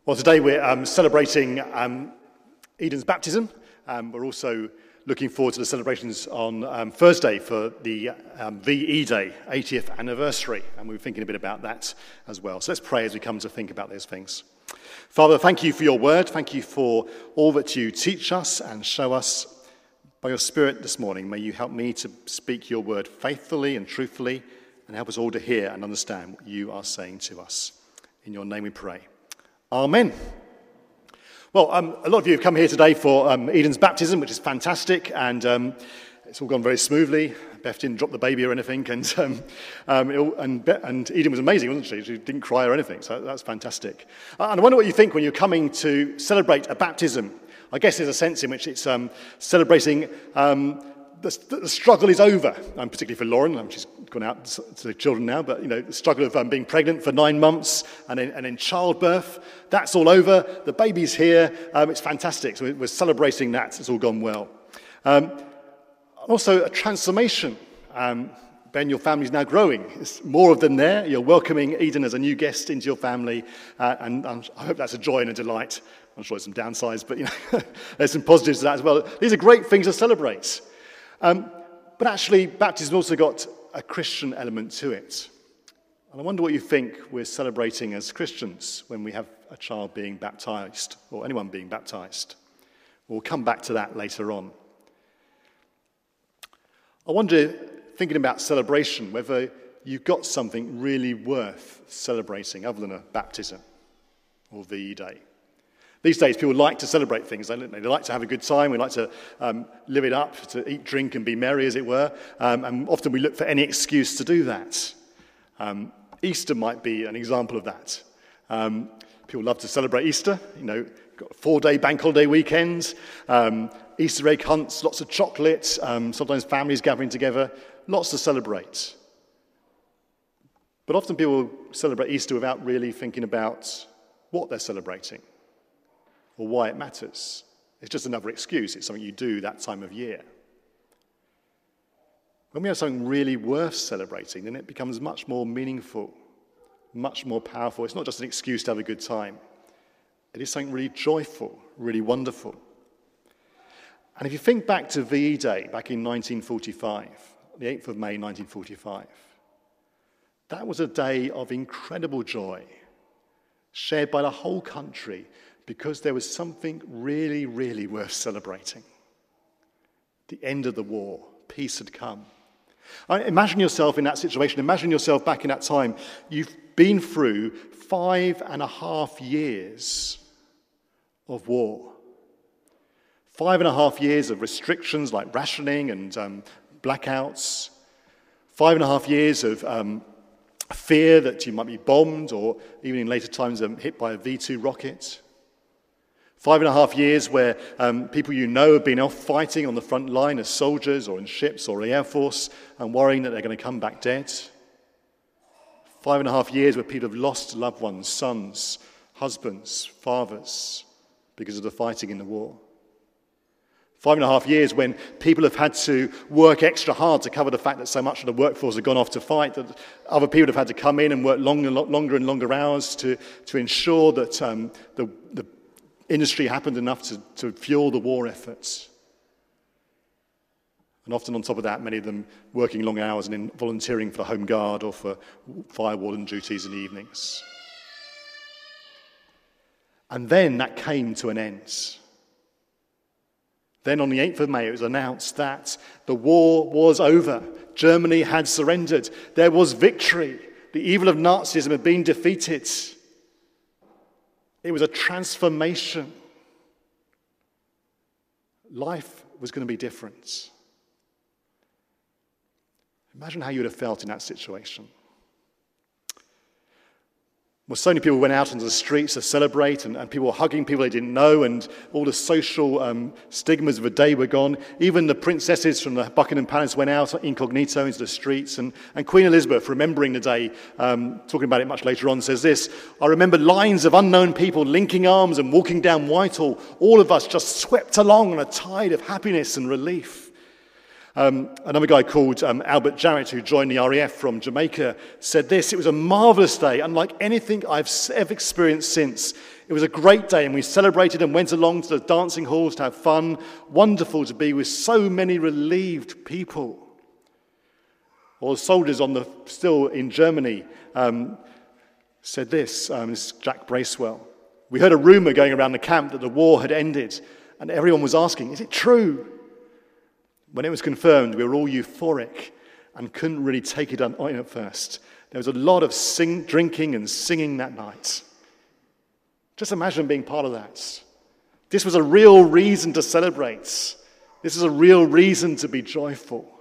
Well, today we're celebrating Eden's baptism. We're also looking forward to the celebrations on Thursday for the VE Day, 80th anniversary, and we're thinking a bit about that as well. So let's pray as we come to think about those things. Father, thank you for your word. Thank you for all that you teach us and show us by your Spirit this morning. May you help me to speak your word faithfully and truthfully, and help us all to hear and understand what you are saying to us. In your name we pray. Amen. Well, a lot of you have come here today for Eden's baptism, which is fantastic, and it's all gone very smoothly. Beth didn't drop the baby or anything, and Eden was amazing, wasn't she? She didn't cry or anything, so that's fantastic. And I wonder what you think when you're coming to celebrate a baptism. I guess there's a sense in which it's celebrating the struggle is over, particularly for Lauren. She's gone out to the children now, but the struggle of being pregnant for 9 months and then childbirth, that's all over. The baby's here. It's fantastic. So we're celebrating that. It's all gone well. Also, a transformation. Ben, your family's now growing. It's more of them there. You're welcoming Eden as a new guest into your family, and I hope that's a joy and a delight. I'm sure there's some downsides, but there's some positives to that as well. These are great things to celebrate. But actually, baptism also got a Christian element to it. And I wonder what you think we're celebrating as Christians when we have a child being baptized, or anyone being baptized. We'll come back to that later on. I wonder, thinking about celebration, whether you've got something really worth celebrating other than a baptism or VE Day. These days, people like to celebrate things, don't they? They like to have a good time. We like to live it up, to eat, drink, and be merry, as it were. And often we look for any excuse to do that. Easter might be an example of that. People love to celebrate Easter. Got a 4-day bank holiday weekend, Easter egg hunts, lots of chocolate, sometimes families gathering together, lots to celebrate. But often people celebrate Easter without really thinking about what they're celebrating, or why it matters. It's just another excuse. It's something you do that time of year. When we have something really worth celebrating, then it becomes much more meaningful, much more powerful. It's not just an excuse to have a good time. It is something really joyful, really wonderful. And if you think back to VE Day, back in 1945, the 8th of May 1945, that was a day of incredible joy, shared by the whole country, because there was something really, really worth celebrating. The end of the war, peace had come. Imagine yourself in that situation. Imagine yourself back in that time. You've been through 5.5 years of war. 5.5 years of restrictions like rationing and blackouts. 5.5 years of fear that you might be bombed or even in later times hit by a V2 rocket. 5.5 years where people have been off fighting on the front line as soldiers or in ships or the Air Force and worrying that they're going to come back dead. 5.5 years where people have lost loved ones, sons, husbands, fathers, because of the fighting in the war. 5.5 years when people have had to work extra hard to cover the fact that so much of the workforce had gone off to fight, that other people have had to come in and work longer and longer hours to ensure that the industry happened enough to fuel the war efforts. And often on top of that, many of them working long hours and then volunteering for the Home Guard or for fire warden duties in the evenings. And then that came to an end. Then on the 8th of May, it was announced that the war was over. Germany had surrendered. There was victory. The evil of Nazism had been defeated. It was a transformation. Life was going to be different. Imagine how you would have felt in that situation. Well, so many people went out into the streets to celebrate, and people were hugging people they didn't know, and all the social stigmas of the day were gone. Even the princesses from the Buckingham Palace went out incognito into the streets. And Queen Elizabeth, remembering the day, talking about it much later on, says this: "I remember lines of unknown people linking arms and walking down Whitehall, all of us just swept along on a tide of happiness and relief." Another guy called Albert Jarrett, who joined the RAF from Jamaica, said this: "It was a marvellous day, unlike anything I've ever experienced since. It was a great day, and we celebrated and went along to the dancing halls to have fun. Wonderful to be with so many relieved people. Or soldiers still in Germany said this, this is Jack Bracewell. We heard a rumor going around the camp that the war had ended, and everyone was asking, is it true? When it was confirmed, we were all euphoric and couldn't really take it in at first. There was a lot of drinking and singing that night. Just imagine being part of that. This was a real reason to celebrate. This is a real reason to be joyful.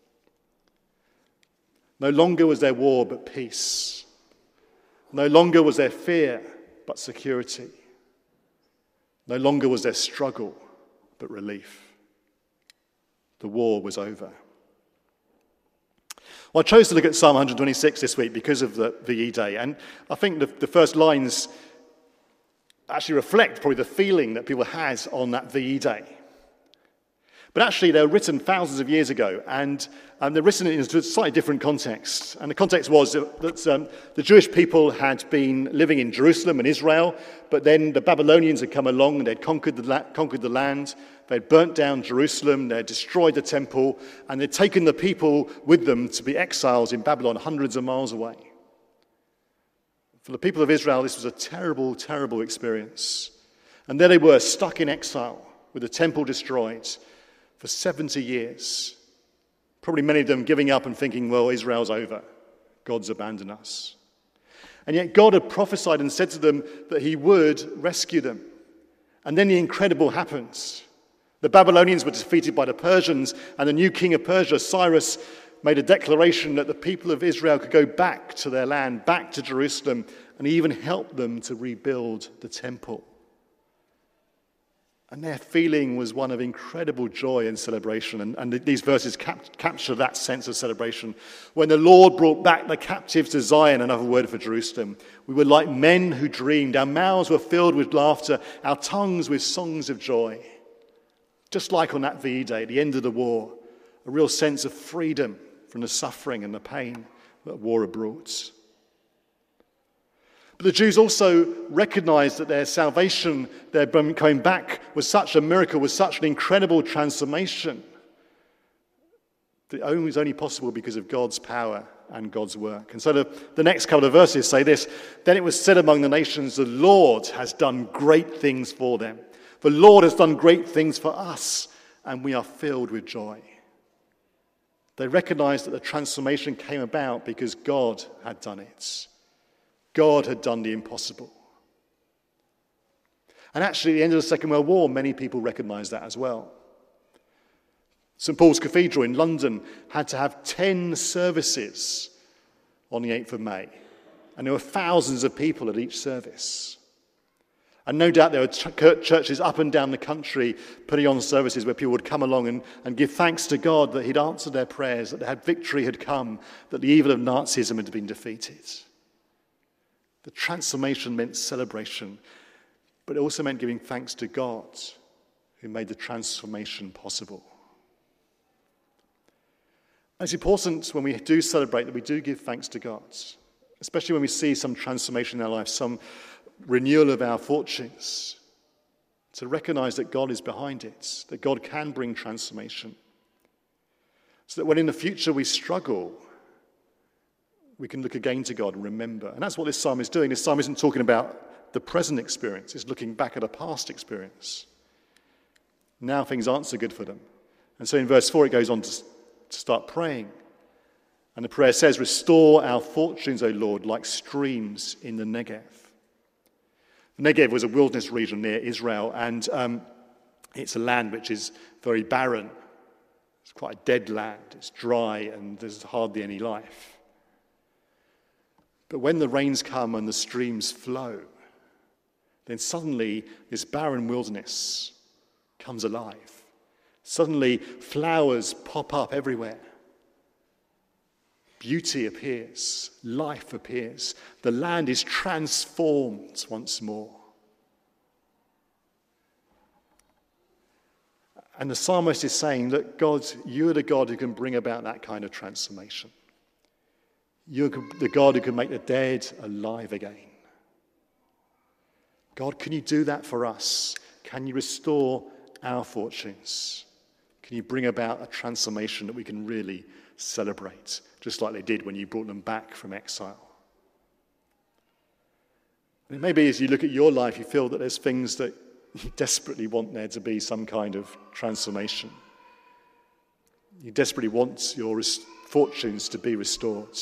No longer was there war, but peace. No longer was there fear, but security. No longer was there struggle, but relief. The war was over. Well, I chose to look at Psalm 126 this week because of the VE Day, and I think the first lines actually reflect probably the feeling that people had on that VE Day. But actually, they were written thousands of years ago, and they're written in a slightly different context. And the context was that the Jewish people had been living in Jerusalem and Israel, but then the Babylonians had come along and they'd conquered the land. They'd burnt down Jerusalem, they'd destroyed the temple, and they'd taken the people with them to be exiles in Babylon, hundreds of miles away. For the people of Israel, this was a terrible, terrible experience. And there they were, stuck in exile, with the temple destroyed for 70 years. Probably many of them giving up and thinking, well, Israel's over. God's abandoned us. And yet God had prophesied and said to them that he would rescue them. And then the incredible happens. The Babylonians were defeated by the Persians, and the new king of Persia, Cyrus, made a declaration that the people of Israel could go back to their land, back to Jerusalem, and he even helped them to rebuild the temple. And their feeling was one of incredible joy and celebration, and these verses capture that sense of celebration. When the Lord brought back the captives to Zion, another word for Jerusalem, we were like men who dreamed. Our mouths were filled with laughter, our tongues with songs of joy. Just like on that VE Day, the end of the war, a real sense of freedom from the suffering and the pain that war had brought. But the Jews also recognized that their salvation, their coming back, was such a miracle, was such an incredible transformation, that it was only possible because of God's power and God's work. And so the next couple of verses say this: Then it was said among the nations, the Lord has done great things for them. The Lord has done great things for us, and we are filled with joy. They recognized that the transformation came about because God had done it. God had done the impossible. And actually, at the end of the Second World War, many people recognized that as well. St. Paul's Cathedral in London had to have 10 services on the 8th of May. And there were thousands of people at each service. And no doubt there were churches up and down the country putting on services where people would come along and give thanks to God that he'd answered their prayers, that victory had come, that the evil of Nazism had been defeated. The transformation meant celebration, but it also meant giving thanks to God who made the transformation possible. And it's important when we do celebrate that we do give thanks to God, especially when we see some transformation in our life, some renewal of our fortunes, to recognize that God is behind it, that God can bring transformation, so that when in the future we struggle, we can look again to God and remember. And that's what this psalm is doing. This psalm isn't talking about the present experience. It's looking back at a past experience. Now things aren't so good for them. And so in verse 4 it goes on to start praying. And the prayer says, "Restore our fortunes, O Lord, like streams in the Negev." The Negev was a wilderness region near Israel, and it's a land which is very barren. It's quite a dead land. It's dry, and there's hardly any life. But when the rains come and the streams flow, then suddenly this barren wilderness comes alive. Suddenly flowers pop up everywhere. Beauty appears, life appears. The land is transformed once more. And the psalmist is saying that God, you are the God who can bring about that kind of transformation. You're the God who can make the dead alive again. God, can you do that for us? Can you restore our fortunes? Can you bring about a transformation that we can really celebrate, just like they did when you brought them back from exile? And maybe as you look at your life, you feel that there's things that you desperately want there to be some kind of transformation. You desperately want your fortunes to be restored.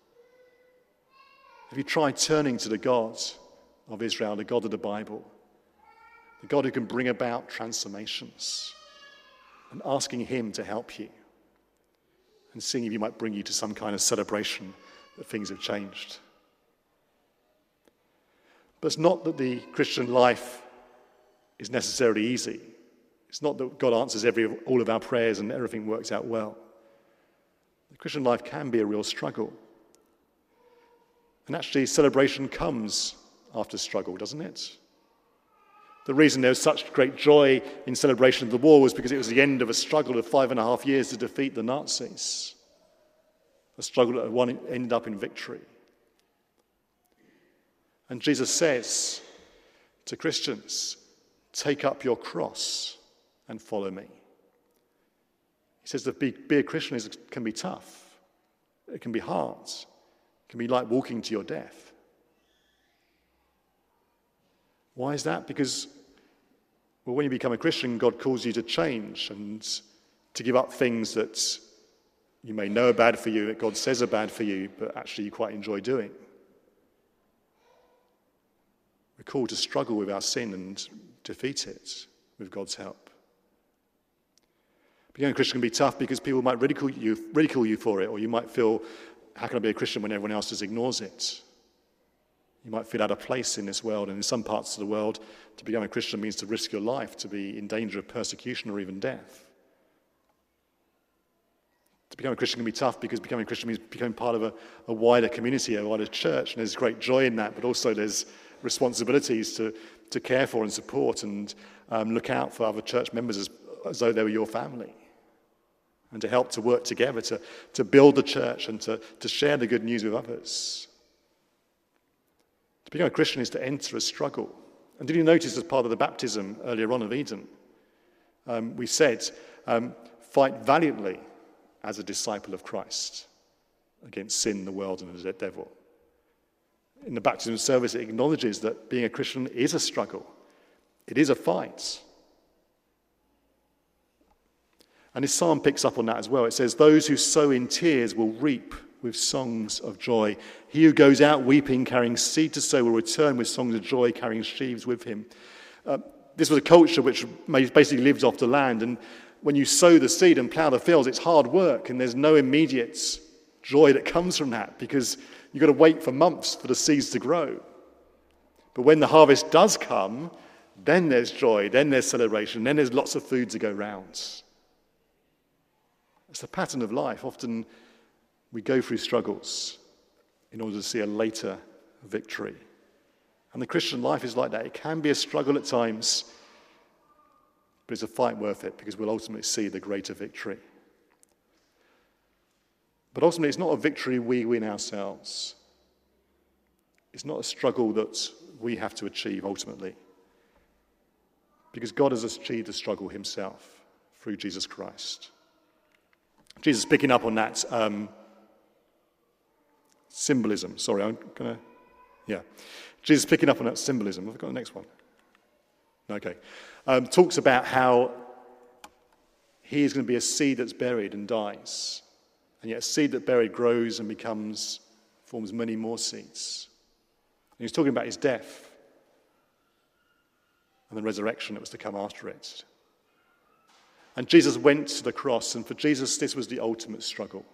Have you tried turning to the God of Israel, the God of the Bible, the God who can bring about transformations, and asking him to help you and seeing if he might bring you to some kind of celebration that things have changed? But it's not that the Christian life is necessarily easy. It's not that God answers all of our prayers and everything works out well. The Christian life can be a real struggle. And actually, celebration comes after struggle, doesn't it? The reason there was such great joy in celebration of the war was because it was the end of a struggle of 5.5 years to defeat the Nazis. A struggle that ended up in victory. And Jesus says to Christians, take up your cross and follow me. He says that be a Christian can be tough. It can be hard. It can be like walking to your death. Why is that? Because, well, when you become a Christian, God calls you to change and to give up things that you may know are bad for you, that God says are bad for you, but actually you quite enjoy doing. We're called to struggle with our sin and defeat it with God's help. Becoming a Christian can be tough because people might ridicule you for it, or you might feel, how can I be a Christian when everyone else just ignores it? You might feel out of place in this world, and in some parts of the world, to become a Christian means to risk your life, to be in danger of persecution or even death. To become a Christian can be tough because becoming a Christian means becoming part of a wider community, a wider church, and there's great joy in that, but also there's responsibilities to care for and support and look out for other church members as though they were your family, and to help to work together to build the church and to share the good news with others. To become a Christian is to enter a struggle. And did you notice as part of the baptism earlier on of Eden, we said, fight valiantly as a disciple of Christ against sin, the world, and the devil. In the baptism service, it acknowledges that being a Christian is a struggle. It is a fight. And this psalm picks up on that as well. It says, those who sow in tears will reap with songs of joy. He who goes out weeping, carrying seed to sow, will return with songs of joy, carrying sheaves with him. This was a culture which basically lived off the land. And when you sow the seed and plough the fields, it's hard work, and there's no immediate joy that comes from that because you've got to wait for months for the seeds to grow. But when the harvest does come, then there's joy, then there's celebration, then there's lots of food to go round. It's the pattern of life. Often we go through struggles in order to see a later victory. And the Christian life is like that. It can be a struggle at times, but it's a fight worth it because we'll ultimately see the greater victory. But ultimately, it's not a victory we win ourselves. It's not a struggle that we have to achieve ultimately, because God has achieved the struggle himself through Jesus Christ. Jesus picking up on that symbolism. Sorry, I'm going to... Yeah. Jesus picking up on that symbolism. Have I got the next one? Okay. Talks about how he is going to be a seed that's buried and dies. And yet a seed that buried grows and forms many more seeds. And he's talking about his death and the resurrection that was to come after it. And Jesus went to the cross, and for Jesus, this was the ultimate struggle.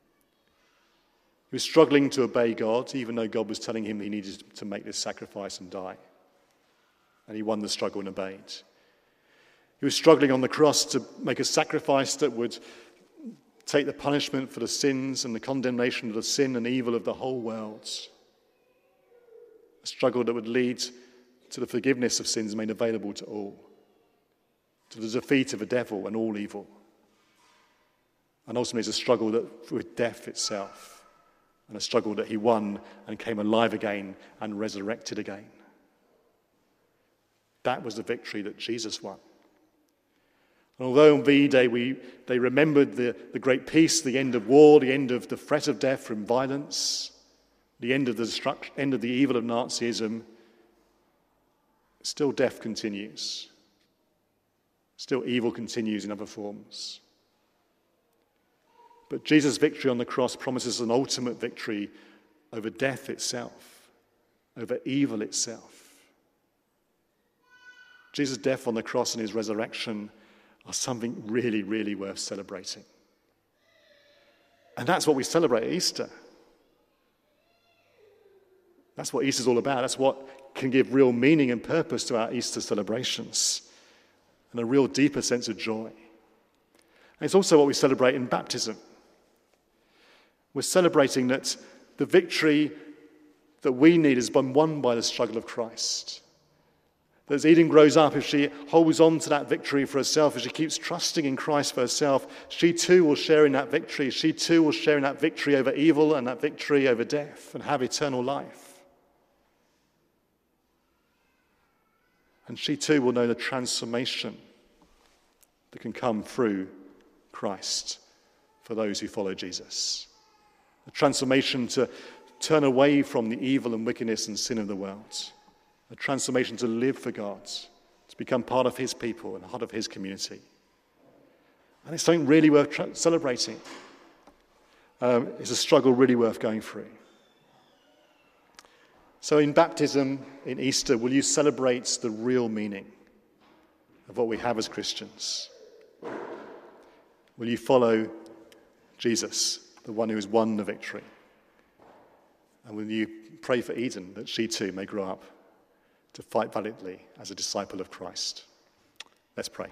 He was struggling to obey God, even though God was telling him he needed to make this sacrifice and die. And he won the struggle and obeyed. He was struggling on the cross to make a sacrifice that would take the punishment for the sins and the condemnation of the sin and evil of the whole world. A struggle that would lead to the forgiveness of sins made available to all, to the defeat of the devil and all evil. And ultimately it's a struggle with death itself, and a struggle that he won and came alive again and resurrected again. that was the victory that Jesus won. And although on VE Day they remembered the great peace, the end of war, the end of the threat of death from violence, the end of the destruction, end of the evil of Nazism, still death continues. Still evil continues in other forms. But Jesus' victory on the cross promises an ultimate victory over death itself, over evil itself. Jesus' death on the cross and his resurrection are something really, really worth celebrating. And that's what we celebrate at Easter. That's what Easter's all about. That's what can give real meaning and purpose to our Easter celebrations and a real deeper sense of joy. And it's also what we celebrate in baptism. We're celebrating that the victory that we need has been won by the struggle of Christ. That as Eden grows up, if she holds on to that victory for herself, if she keeps trusting in Christ for herself, she too will share in that victory. She too will share in that victory over evil and that victory over death and have eternal life. And she too will know the transformation that can come through Christ for those who follow Jesus. A transformation to turn away from the evil and wickedness and sin of the world. A transformation to live for God, to become part of his people and part of his community. And it's something really worth celebrating. It's a struggle really worth going through. So in baptism, in Easter, will you celebrate the real meaning of what we have as Christians? Will you follow Jesus, the one who has won the victory? And will you pray for Eden that she too may grow up to fight valiantly as a disciple of Christ? Let's pray.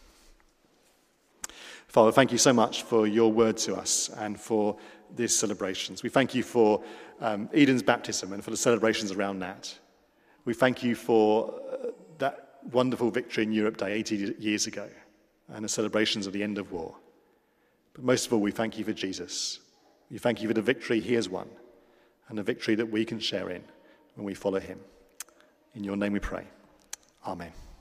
Father, thank you so much for your word to us and for these celebrations. We thank you for Eden's baptism and for the celebrations around that. We thank you for that wonderful victory in Europe Day 80 years ago and the celebrations of the end of war. But most of all, we thank you for Jesus. We thank you for the victory he has won and the victory that we can share in when we follow him. In your name we pray. Amen.